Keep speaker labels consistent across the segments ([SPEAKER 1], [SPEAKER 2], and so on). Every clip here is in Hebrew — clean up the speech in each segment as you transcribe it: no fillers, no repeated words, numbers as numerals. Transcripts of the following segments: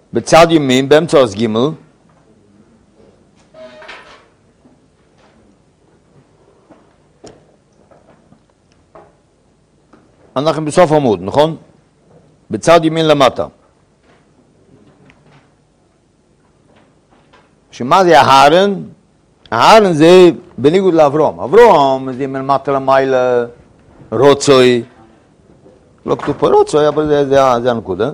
[SPEAKER 1] בצד ימין, באמצע אז ג' אנחנו בסוף עמוד, נכון? בצד ימין למטה. שמה זה ההרן? ההרן זה בניגוד לאברום. אברום זה מלמטה למעלה רוצוי. לא כתוב פה רוצוי, אבל זה הנקודה.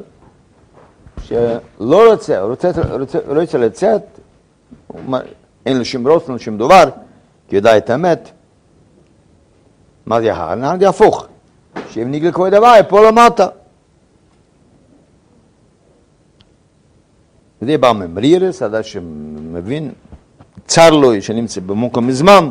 [SPEAKER 1] שלא רוצה לצאת, אין לו שום רוצוי, אין לו שום דבר, כי יודע את האמת. מה זה ההרן? ההרן זה הפוך. שאם נגלה כל דבר, פה למטה. זה בא ממרירס, אדם שמבין, צר לו שנמצא במוקם מזמן.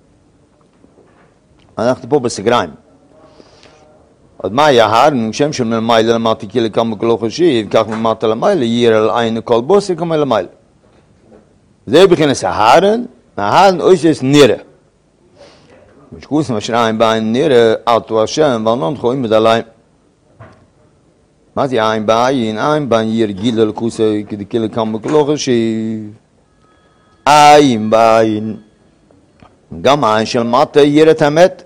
[SPEAKER 1] אנחנו פה בסגריים. עוד מה היה ההר? שם של מלמיילה למטה כאילו כמה כלא חשיב, כך ממטה למיילה, ייר על עין כל בוסר כמה למיילה. זה בכנס ההרן, ההרן אויסס נירה. משקוס משריים בעין נירה, אלתו השם, וענון חויים מדליים. מה זה עין בעין? עין בעין ייר גילה לקוסה, כדי כאילו כמה כלא חשיב. עין בעין. גם העין של מטה ייר את האמת.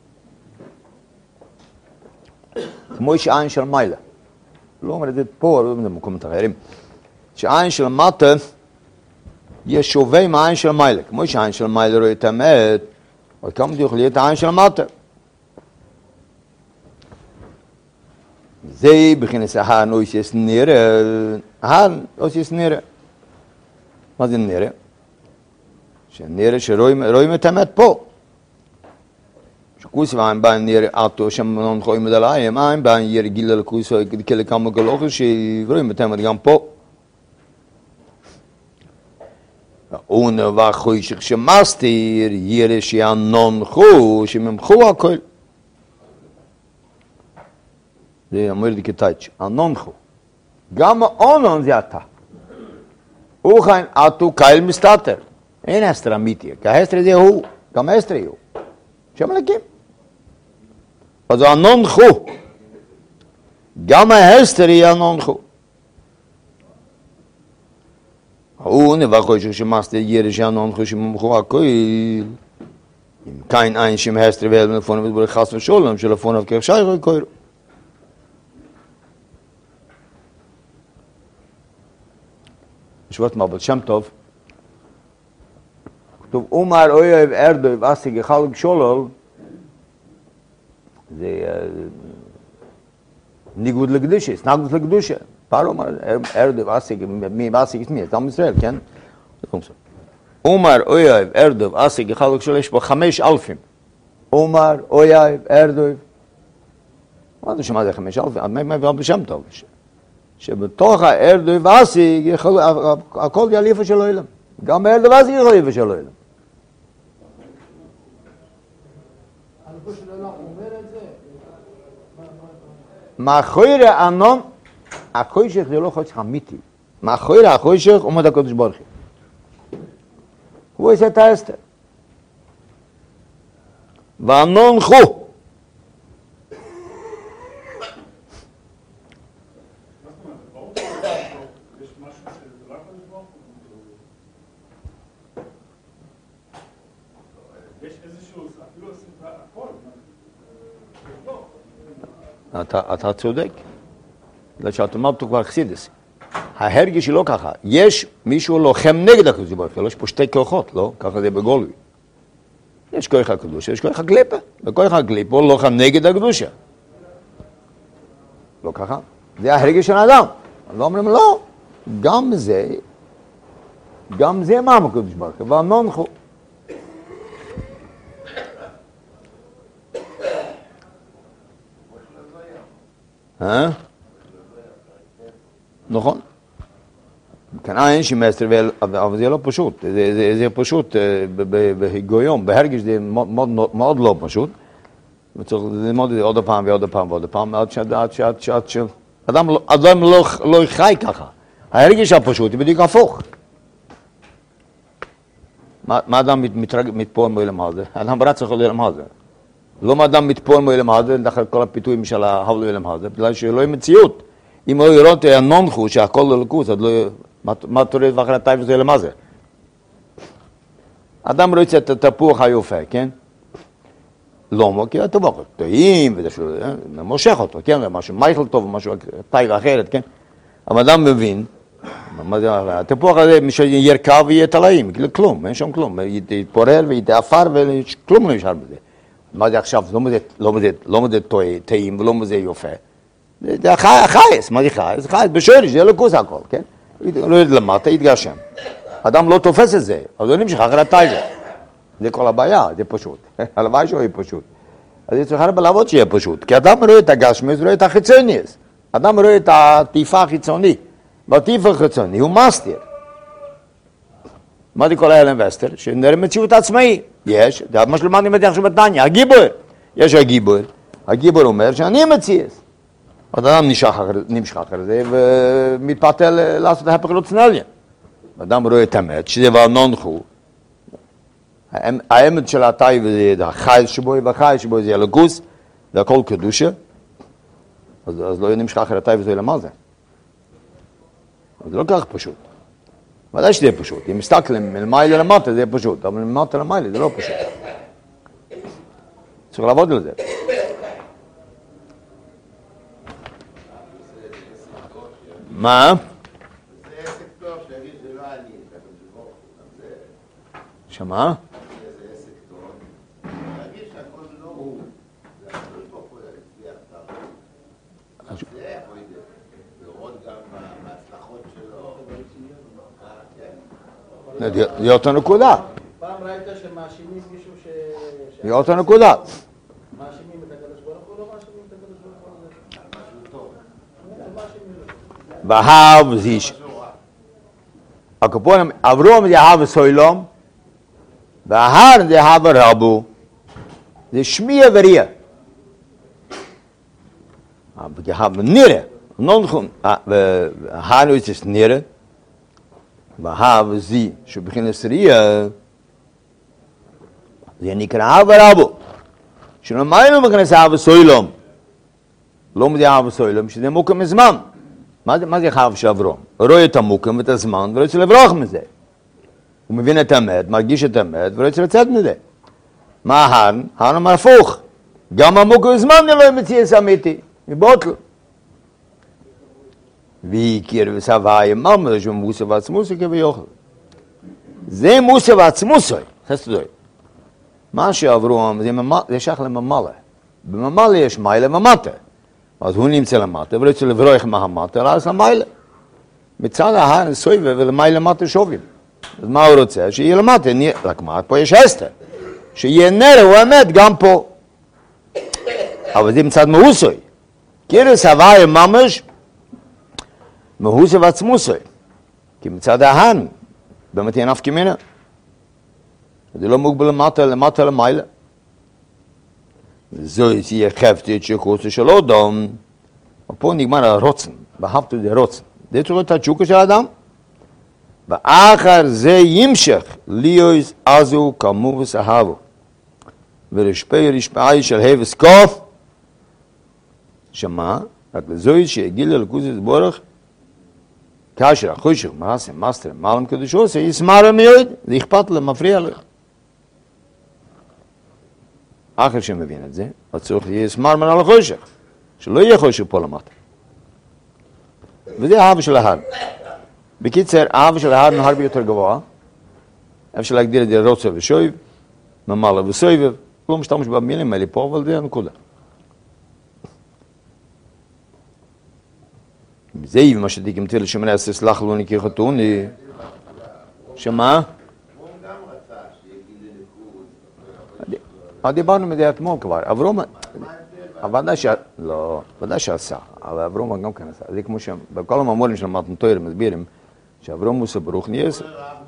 [SPEAKER 1] כמו שעין של מיילה. לא אומר את זה פה, לא אומר את זה במקומות אחרים. שעין של מטה יש שווה עם העין של מיילה. כמו שעין של מיילה רואה את האמת, עוד כמה יכול להיות העין של מטה. זה בכנס ההן אויסס נירה. ההן אויסס נירה. מה זה נירה? שנירה שרואים את האמת פה. שכוס ועין בעין ניר עטו שם חויים מדליים, עין בעין ייר גילה לכוס כאלה כמה גלוחר שרואים את האמת גם פה. אונה וחוי שכשמסתיר ירא שענונחו שממחו הכל. זה אומר לי כתייץ', ענונחו. גם העונון זה אתה. הוא חיין עטו קייל מסתתר. אין הסתר אמיתי, כי ההסתר זה הוא, גם ההסתר הוא. שם מלכים. אז ענונחו. גם ההסתר היא ענונחו. הוא נבחו ששמסת ירא שענונחו שממחו הכל. אם kein ein שם הסתר ואל מלפון וברך חס ושולם שלפוניו כך שייכו קוירו. שבות מבט שם טוב. כתוב אומר אויב ארדו ואסי גחלג שולל זה ניגוד לקדושה, סנגות לקדושה. פעם אומר ארדו ואסי, מי ואסי גסמי, זה עם ישראל, כן? אומר אויב ארדו ואסי גחלג שולל, יש בו 5,000. אומר אויב ארדו. מה זה שמה זה 5,000? מה יבוא בשם טוב? שבתוך הארדו ואסי הכל יליפה של אוילם. גם בארדו ואסי יליפה של אוילם. מאחורי הענון, החושך זה לא חושך אמיתי. מאחורי החושך עומד הקדוש ברוך הוא. הוא עושה את ההסתר. וענון חו. אתה צודק. שאתה אומר פה כבר חסידס. ההרגש היא לא ככה. יש מישהו לוחם נגד הקדוש ברוך הוא. יש פה שתי כוחות, לא? ככה זה בגולוי. יש כוח הקדושה, יש כוח הקליפה. וכוח הקליפה הוא לוחם נגד הקדושה. לא ככה. זה ההרגש של האדם. אז לא אומרים, לא. גם זה מה הקדוש ברוך הוא. וענונחו. נכון. כאן אין שמסתר, אבל זה לא פשוט. זה פשוט בהיגיון, בהרגש זה מאוד לא פשוט. וצריך ללמוד את זה עוד פעם ועוד פעם ועוד פעם, עד אדם לא חי ככה. ההרגש הפשוט, זה בדיוק הפוך. מה אדם מתפועל מעולם הזה? אדם רץ לכל עולם הזה. לא מה אדם מתפועל מעולם הזה, לאחר כל הפיתויים של ההבלי עולם הזה, בגלל שלא יהיה מציאות. אם לא יראות הנונחו שהכל לא לקוס, אז לא... מה תורד ואחרי הטייב הזה למה זה? אדם רוצה את התפוח היופה, כן? לא, כי התפוח טעים, וזה מושך אותו, כן? משהו מייכל טוב, משהו טייב אחרת, כן? אבל אדם מבין, התפוח הזה ירכב ויהיה תלעים, כלום, אין שם כלום, יתפורר ויתעפר וכלום לא נשאר בזה. מה זה עכשיו? לא מזה טעים ולא מזה יופה. זה חייס, מה זה חייס? חייס בשורש, זה לא כוס הכל, כן? לא יודע למטה, יתגשם. אדם לא תופס את זה, אז הוא נמשך אחרי הטייבה. זה כל הבעיה, זה פשוט. הלוואי שהוא יהיה פשוט. אז זה צריך הרבה לעבוד שיהיה פשוט. כי אדם רואה את הגשמי, הוא רואה את החיצוניס. אדם רואה את הטיפה החיצוני. בטיפה החיצוני הוא מסתיר. מה זה כל ההלם וסתר? שנראה מציאות עצמאי. יש, זה מה שלמדנו מדרך שבתניה, הגיבור. יש הגיבור. הגיבור אומר שאני מציאס. אדם נמשך אחרי זה ומתפתל לעשות ההפך רצונליה. אדם רואה את האמת, שזה דבר נונחו. האמת של הטייב זה החייס שבו, והחייס שבו זה הלגוס, והכל קדושה. אז לא נמשך אחרי הטייב זה למה זה. זה לא כך פשוט. ודאי שזה פשוט. אם מסתכלים מלמעלה למטה זה פשוט, אבל מלמטה למעלה זה לא פשוט. צריך לעבוד על זה. מה?
[SPEAKER 2] זה עסק טוב שיגיד זה לא אני,
[SPEAKER 1] שמה?
[SPEAKER 2] זה עסק טוב, להגיד שהכל לא הוא, זה הכל פה להצליח טוב. זה יכול לראות גם בהצלחות שלו.
[SPEAKER 1] זה אותה נקודה.
[SPEAKER 3] פעם ראית שמאשימים מישהו
[SPEAKER 1] זה אותה נקודה.
[SPEAKER 3] מאשימים את הקדוש ברוך הוא, לא מאשימים את הקדוש ברוך הוא, זה משהו טוב.
[SPEAKER 1] בהר וזיש. הקופונים, אברום זה הר וסוילום, וההר זה הר ורבו. זה שמיע וריע. נראה, נונחון, וההר זה נראה, וההר וזי, שבחינס ריע, זה נקרא הר ורבו. שלמיינו מכנס הר וסוילום. לא מזה הר וסוילום, שזה מוקם מזמן. מה זה חייב של אברום? הוא רואה את המוקם ואת הזמן ורוצה לברוח מזה. הוא מבין את האמת, מרגיש את האמת ורוצה לצאת מזה. מה ההן? ההן אמר הפוך. גם המוקם וזמן לא מציאס אמיתי. מבוטל. והכיר וסבאי ממש שהוא מוסה ועצמוסי כביוכל. זה מוסה ועצמוסי. חסדוי. מה שאברום זה שייך לממלא. בממלא יש מיילה ומטה. אז הוא נמצא למטה, ורוצה לברוח מהמטה, אז למיילה. מצד ההר סויבה ולמיילה מטה שובים. אז מה הוא רוצה? שיהיה למטה, רק מה, פה יש אסתר. שיהיה נראה, הוא אמת, גם פה. אבל זה מצד מהוסוי. קירס הוואי ממש, מהוסי ועצמוסוי. כי מצד ההר, באמת אין אף כמינה. זה לא מוגבל למטה למיילה. זו יהיה חפתית שחוסה של אדם, ופה נגמר הרוצן, בהפתו זה רוצן. זה צריך להיות התשוקה של האדם. ואחר זה ימשך ליאויס עזו כמובס אהבו. ורשפי של הבס קוף, שמה? רק לזויס שיגיל אלוקוס בורך, כאשר החושך, מעשה, מסתר, מעלם קדושו, זה יסמר מאוד, זה אכפת לו, מפריע לו. אחר שמבין את זה, אז צריך יהיה סמרמן על החושך, שלא יהיה חושך פה למטה. וזה האהבה של ההר. בקיצר, האהבה של ההר הוא הרבה יותר גבוה. אפשר להגדיר את זה רוצה ושויב, ממלא וסויב, לא משתמש במילים האלה פה, אבל זה הנקודה. זה מה שתיקים תל שמנה עשה סלח לו נקי חתוני. שמה? דיברנו מזה אתמול כבר, אברום, ודאי שעשה, אבל אברום גם כן עשה, זה כמו שבכל המאמרים של מתן תורה מסבירים, שאברום הוא סברוך נהיה.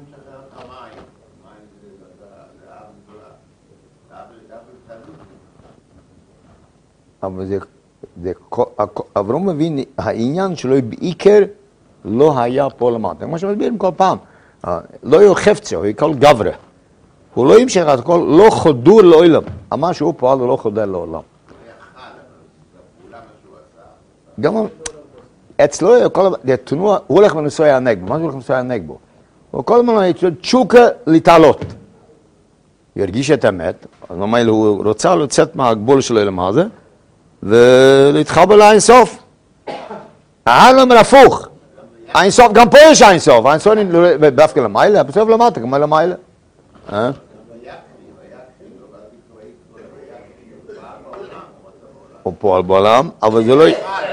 [SPEAKER 1] אבל אברום מבין, העניין שלו בעיקר לא היה פה למטה, כמו שמסבירים כל פעם, לא יהיה חפצה, הוא יקול גברה. הוא לא ימשך את הכל, לא חודור לעולם. מה שהוא פועל הוא לא חודר לעולם. גם, אצלו, הוא הולך ונוסע הנגבו. מה זה הולך ונוסע הנגבו? הוא כל הזמן יש לו תשוקה להתעלות. הוא הרגיש את האמת, אז ממילא הוא רוצה לצאת מהגבול שלו למה זה, ולהתחבר לאינסוף. ההל אומר הפוך. האינסוף, גם פה יש האינסוף. האינסוף דווקא למעלה, בסוף למטה, כמו למעלה. הוא פועל בעולם, אבל זה לא...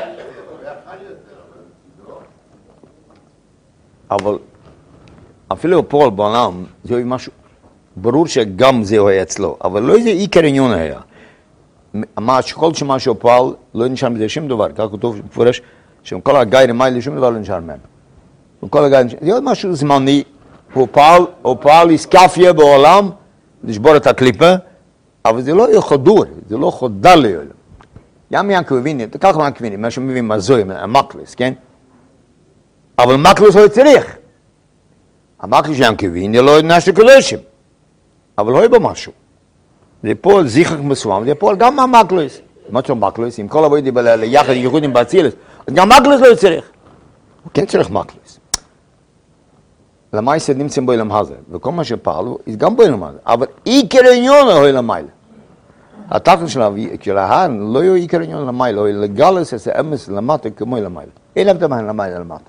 [SPEAKER 1] אבל אפילו הוא פועל בעולם, זה משהו... ברור שגם זה היה אצלו, אבל לא איזה עיקר עניון היה. כל שמה שהוא פועל, לא נשאר מזה שום דבר. כך כתוב מפורש, שכל הגיירים האלה, שום דבר לא נשאר מהם. זה עוד משהו זמני. הוא פעל איסקפיה בעולם, לשבור את הקליפה, אבל זה לא יהיה חודור, זה לא חודר לעולם. גם ינקו הביני, ככה ינקו הביני, מה שמבין מזוי, המקלס, כן? אבל מקלס הוא צריך. המקלס ינקו הביני לא נשאר קדושים. אבל לא יהיה בו משהו. זה פועל זיכרק מסוים, זה פועל גם מהמקלוס. מה זה מקלוס? עם כל עבודי ליחד יהודים באצילס, אז גם מקלוס לא צריך. הוא כן צריך מקלוס. למעשה נמצאים בו אילם הזה, וכל מה שפעלו, יש גם בו אילם הזה. אבל עיקר עניון הוא אילם מיילה. התחת של ההן לא יהיו עיקר עניון למיילה, הוא לגלס את האמס למטה כמו אילם מיילה. אין להם תמהן למיילה למטה.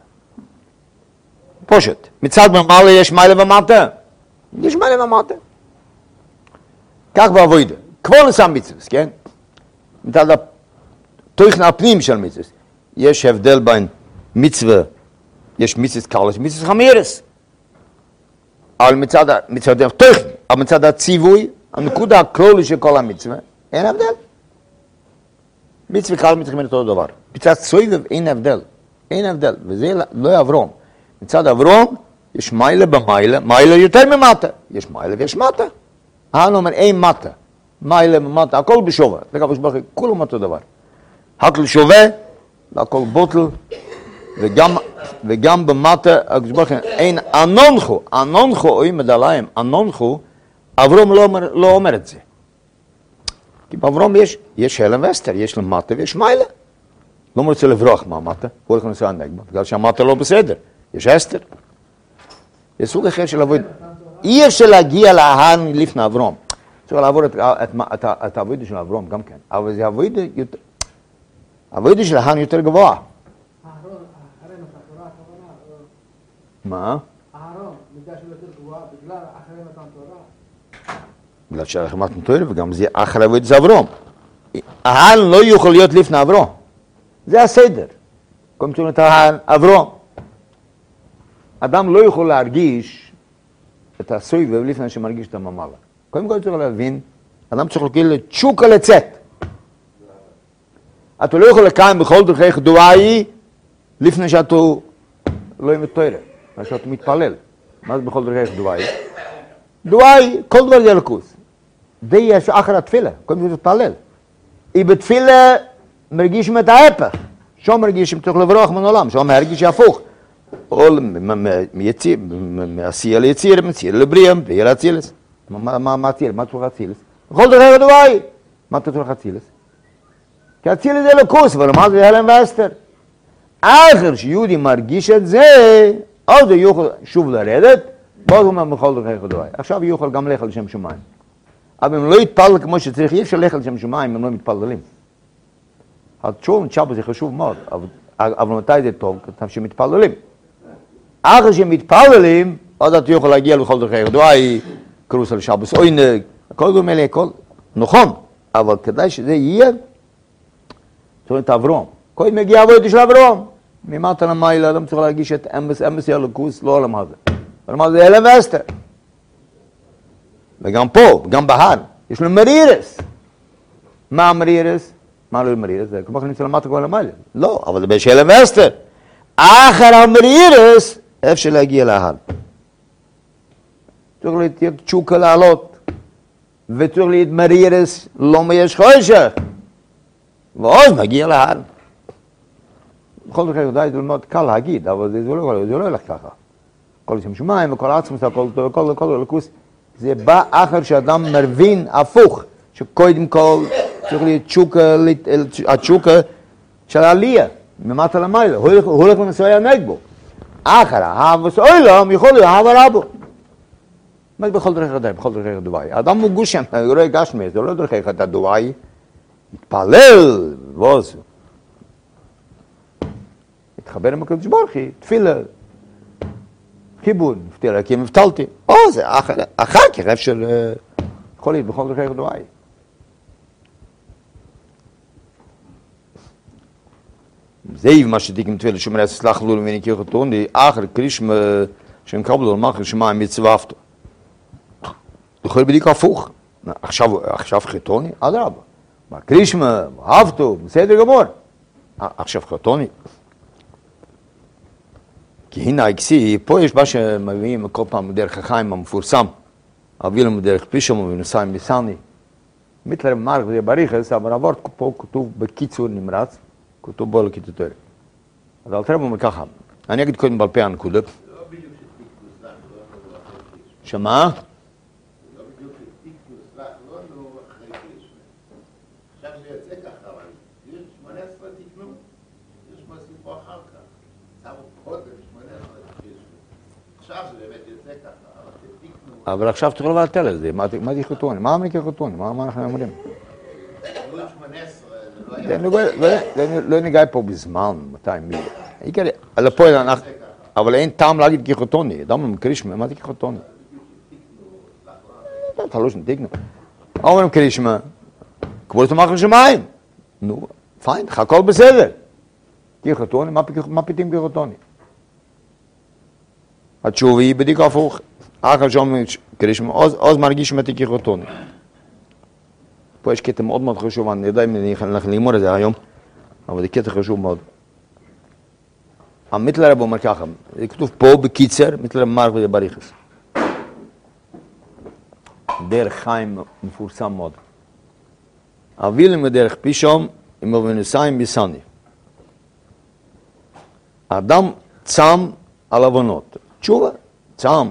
[SPEAKER 1] פושט. מצד במעלה יש מיילה ומטה. יש מיילה ומטה. כך בעבודה, כמו לסם מצווס, כן? מצד התוכן הפנים של מצווס. יש הבדל בין מצווה, יש מצווס קלוש, מצווס חמירס. אבל מצד התוכן, אבל מצד הציווי, הנקודה הכלולית של כל המצווה, אין הבדל. מצווה קל מצווה אותו דבר. מצד סויבב אין הבדל. אין הבדל, וזה לא אברום. מצד אברום, יש מיילה במיילה, מיילה יותר ממטה. יש מיילה ויש מטה. ההל אומר, אין מטה, מיילה ומטה, הכל בשווה, כולם אותו דבר. הכל שווה, הכל בוטל, וגם במטה, אין אנונחו, אוי מדליים, אנונחו, אברום לא אומר את זה. כי באברום יש הלם וסתר, יש למטה ויש מיילה. לא רוצה לברוח מהמטה, הוא הולך לנסוע נגבה, בגלל שהמטה לא בסדר, יש אסתר. יש סוג אחר של עבוד. אי אפשר להגיע להן לפני אברום. צריך לעבור את העבודה של אברום גם כן. אבל זה העבודה של להן יותר גבוה.
[SPEAKER 3] אהרון, אחרי מתן תורה,
[SPEAKER 1] מה?
[SPEAKER 3] אהרון, מידה שלו יותר גבוהה בגלל אחרי מתן תורה.
[SPEAKER 1] בגלל שאחרי מתן תורה וגם זה אחרי עבודה של אברום. ההן לא יכול להיות לפני אברום. זה הסדר. קודם כל את ההן אברום. אדם לא יכול להרגיש את הסויבב לפני שמרגיש את הממלה. קודם כל צריך להבין, אדם צריך להגיד לתשוקה לצאת. אתה לא יכול לקיים בכל דרכי דואי לפני שאתה לא מתפלל, לפני שאתה מתפלל. מה זה בכל דרכי דואי? דואי, כל דבר זה לקוס. זה יש אחר התפילה, קודם כל להתפלל. היא בתפילה מרגישים את ההפך. שם מרגישים צריך לברוח מן העולם, שם מרגיש הפוך. או מעשייה ליציר, מצייר לבריאה, בעיר אצילס. מה אצילס? מה צורך אצילס? בכל דרך הדוואי. מה אתה צורך אצילס? כי אצילס זה לקוס, אבל מה זה הלם ואסתר? אחר שיהודי מרגיש את זה, אז הוא יוכל שוב לרדת, בואו הוא בכל דרך הדוואי. עכשיו יוכל גם ללכת לשם שמיים. אבל אם לא יתפלל כמו שצריך, אי אפשר ללכת לשם שמיים אם לא מתפללים. התשול ושבת זה חשוב מאוד, אבל מתי זה טוב? כשמתפללים. אחרי שמתפללים, אז אתה יכול להגיע לכל דרכי דואי, קרוס על שבס עונג, הכל דומה להכל, נכון, אבל כדאי שזה יהיה, זאת אומרת אברום. כל מגיע עבודה של אברום. ממטה למעלה, אדם צריך להרגיש את אמס ילקוס, לא עולם הזה. אבל מה זה הלם ואסתר? וגם פה, גם בהר, יש לו מרירס. מה המרירס? מה לא מרירס? זה כמו שנמצא למטה כל המעלה. לא, אבל זה יש הלם ואסתר. אחר המרירס, אפשר להגיע להר. צריך להיות תשוקה לעלות, וצריך להיות מרירס, לא מייש חושך. ואז מגיע להר. בכל זאת כדאי, זה מאוד קל להגיד, אבל זה לא הולך ככה. כל שם שמיים וכל עצמוס, כל לקוס, זה בא אחר שאדם מבין הפוך, שקודם כל צריך להיות תשוקה של העלייה. ממטה למעלה, הוא הולך לנסוי הנגבו. אחר אהבס אוילם יכול להיות אהב הרבו. מה זה בכל דרך הדבר? בכל דרך הדוואי. האדם הוא גושם, הוא לא גשמי, זה לא דרך את הדוואי. התפלל, ועוז. התחבר עם הקדוש ברוך הוא, תפילה. חיבוד, תפילה, כי מבטלתי. זה אחר כך אפשר יכול להיות בכל דרך הדוואי. זה מה שתיקים תפילה, שומר סלח לו למין יקיר חתון, אחר קרישמה שנקבלו למחר שמיים מצוואפתו. יכול בדיוק הפוך. עכשיו חתוני, אדרבה. קרישמה, אהבתו, בסדר גמור. עכשיו חתוני. כי הנה אקסי, פה יש מה שמביאים כל פעם דרך החיים המפורסם. אבילם דרך פישום ונסיים בסני. מיטלר מרק ובריחס, אבל עבור פה כתוב בקיצור נמרץ, כתוב בו לקיטוטורי. אז אל תראה אומר ככה, אני אגיד קודם בעל פה הנקודה.
[SPEAKER 2] לא בדיוק שתיקנו סלח, לא אחרי קרישמה.
[SPEAKER 1] שמה?
[SPEAKER 2] לא בדיוק שתיקנו סלח, לא אחרי קרישמה. עכשיו זה יוצא ככה, אבל יש 18 תיקנו, יש מה סיפור אחר כך. שמו קודם 18 קרישמה. עכשיו זה באמת יוצא ככה, אבל תיקנו.
[SPEAKER 1] אבל עכשיו תוכל לבטל את זה, מה זה חתוני? מה אמריקה חתוני? מה אנחנו אומרים? לא ניגע פה בזמן, מתי, מי. אבל אין טעם להגיד כחתוני, אדם קרישמה, מה זה כחתוני? אתה לא שנתיקנו. אומרים קרישמה, כבוד את המחר שמיים. נו, פיין, הכל בסדר. כחתוני, מה פתאים כחתוני? התשובה היא בדיוק הפוך. אחר שאומרים קרישמה, אז מרגיש מתי כחתוני. פה יש קטע מאוד מאוד חשוב, אני יודע אם אני הולך ללמוד את זה היום, אבל זה קטע חשוב מאוד. המיטלר רב אומר ככה, זה כתוב פה בקיצר, מיטלר מרק ובריחס. דרך חיים מפורסם מאוד. אבילם ודרך פישום, עם אבנסיים בסני. האדם צם על אבונות. תשובה, צם.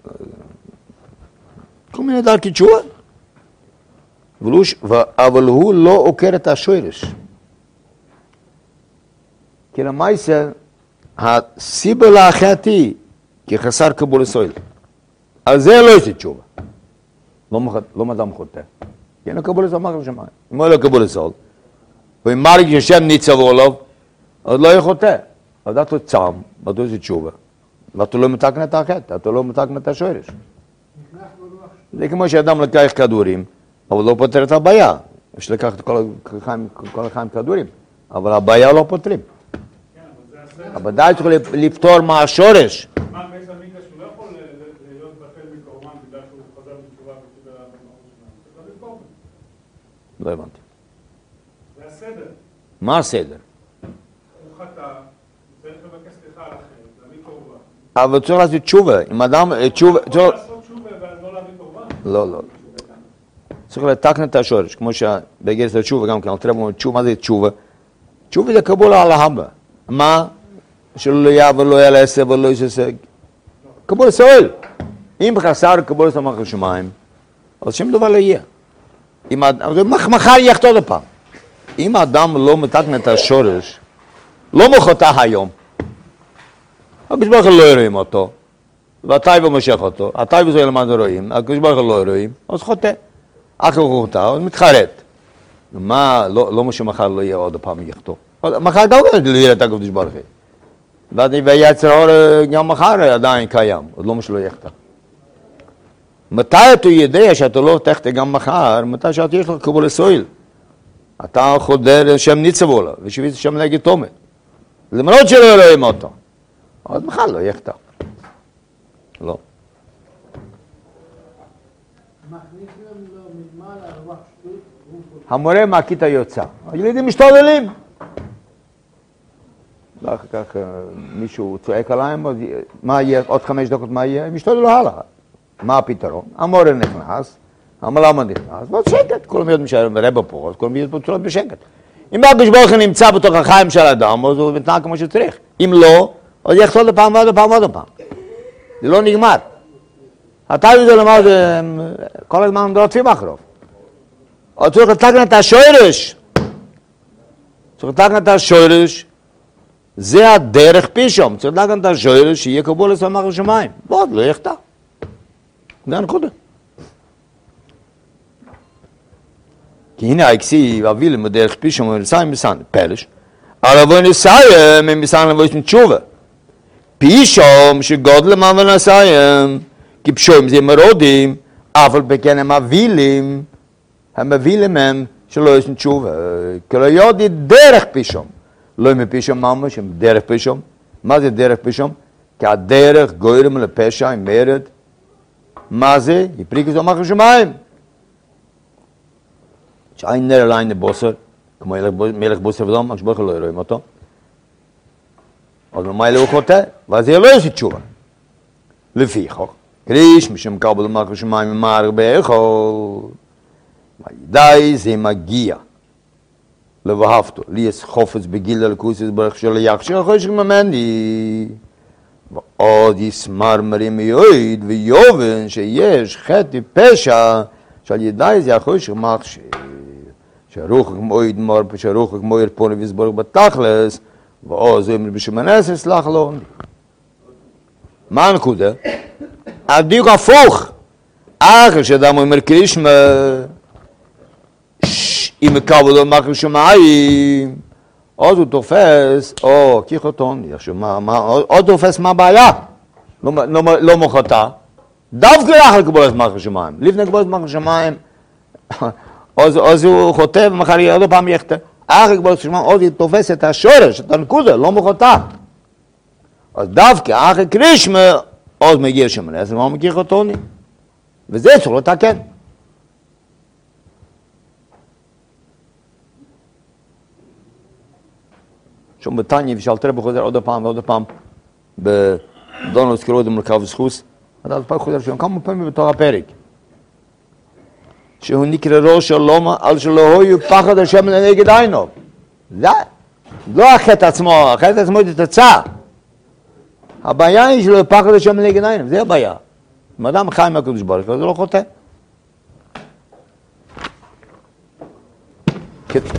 [SPEAKER 1] כל מיני דרכי תשובה. אבל הוא לא עוקר את השורש. כי למעשה, הסיבה להחייתי, כי חסר קבול סויל. על זה לא יש תשובה. לא מדע חוטא. כי אין לו קבול סויל, מה שמיים. אם הוא לא קבול סויל, ואם מרגיש השם ניצבו עליו, אז לא יחוטא. אז אתה צם, ואתה עושה תשובה. ואתה לא מתקן את החטא, אתה לא מתקן את השורש. זה כמו שאדם לקח כדורים, אבל לא פותר את הבעיה. יש לקחת כל החיים כדורים, אבל הבעיה לא פותרים. אבל די צריך לפתור מהשורש.
[SPEAKER 4] מה בית המקדש הוא לא יכול להיות בטל מקורבן בגלל שהוא חזר בתשובה וקיבל בן אור שלנו?
[SPEAKER 1] לא הבנתי.
[SPEAKER 4] זה הסדר.
[SPEAKER 1] מה הסדר?
[SPEAKER 4] הוא חטא, צריך לבקש סליחה על החטא, להביא קורבן.
[SPEAKER 1] אבל צריך לעשות תשובה. אם אדם תשובה...
[SPEAKER 4] הוא יכול לעשות תשובה ולא להביא קורבן?
[SPEAKER 1] לא. צריך לתקן את השורש, כמו שבגרס התשובה גם כן, אל תראה תשובה, מה זה תשובה? תשובה זה קבול על ההבא. מה? שלא יהיה ולא יהיה לעשה ולא יעשה. קבול סויל. אם חסר קבול סמך השמיים, אז שום דבר לא יהיה. מחר יחטא עוד פעם. אם האדם לא מתקן את השורש, לא מחוטא היום. הקדוש ברוך הוא לא רואים אותו, והטייב מושך אותו, הטייב זה למד רואים, הקדוש ברוך הוא לא רואים, אז חוטא. אחר הוא חוטא, אז מתחרט. מה, לא שמחר לא יהיה עוד פעם יחטא. מחר גם לא יראה את הקדוש ברוך הוא. ויצר האור גם מחר עדיין קיים, עוד לא משלו יחטא. מתי אתה יודע שאתה לא תחטא גם מחר? מתי שאתה יש לך קבול סויל. אתה חודר שם ניצבו לו, ושביט שם נגד תומת. למרות שלא רואים אותו. עוד מחר לא יחטא. לא. המורה מהכיתה יוצא. הילדים משתוללים. ואחר כך מישהו צועק עליהם, מה יהיה, עוד 5 דקות מה יהיה? הם משתוללו הלאה. מה הפתרון? המורה נכנס, המלמד נכנס, ועוד שקט. כולם יודעים שהרבא פה, אז כולם יודעים פה בשקט. אם הקדוש ברוך הוא נמצא בתוך החיים של האדם, אז הוא מתנהג כמו שצריך. אם לא, אז יחזור לפעם ועוד פעם ועוד פעם. זה לא נגמר. אתה יודע למה זה, כל הזמן רודפים אחריו. אז צריך לתקן את השורש. צריך לתקן את השורש, זה הדרך פישום. צריך לדעת את השואל שיהיה קבול לסמך השמיים. בוא, לא יחטא. זה הנקודה. כי הנה האקסי אבילם בדרך פישום ולסיים בסן, פלש. אבל נסיים הם בסן לבויס מתשובה. פישום שגודל מה ונסיים, כי פשועים זה מרודים, אבל בכן הם אבילים הם שלא יש תשובה. כאילו יודי דרך פישום. לא עם פישום ממש, עם דרך פישום. מה זה דרך פישום? כי הדרך גוירם לפשע עם מרד. מה זה? יפריקס ומח השמיים. שאין נר אליין לבוסר, כמו מלך בוסר ודום, אקשבוך לא ירואים אותו. אז ממילא הוא חוטא, ואז זה לא יש תשובה. לפי חוק. קריש, משם קבל ומח השמיים ממערך באיכו. וידאי זה מגיע. לבהפתו, לי יש חופץ בגיל הלכוס ברך של יחשי החושך ממני. ועוד יסמרמרים מיועד ויובן שיש חטא פשע שעל ידאי זה החושך מחשב. שרוחק מועד מור, שרוחק מועד פוני ויסבורך בתכלס, ועוז אומר בשמנס אסלח לו. מה הנקודה? הדיוק הפוך. אחר שאדם אומר קרישמה, אם מקבל לו מחר שמיים, אז הוא תופס, כיחותון, עוד תופס מה הבעיה? לא מוחתה. דווקא אחר לקבל את מחר שמיים. לפני לקבל את מחר שמיים, אז הוא חוטא ומחר יהיה עוד פעם יחטא. אחר לקבל את שמיים, עוד תופס את השורש, את הנקודה, לא מוחתה. אז דווקא אחר קרישמה, עוד מגיע שמיים, אז הוא מכיר אותוני. וזה צריך לתקן. שום בתניא ושאלתר בחוזר עוד פעם בדונוס קרוד במרכב וסחוס, אתה פעם חוזר שם כמה פעמים בתור הפרק שהוא נקרא ראש שלום על שלא היו פחד השם לנגד עינו. לא החטא עצמו, החטא עצמו זה תוצאה. הבעיה היא שלא פחד השם לנגד עינו, זה הבעיה. אם אדם חי מהקדוש ברוך הוא, זה לא חוטא.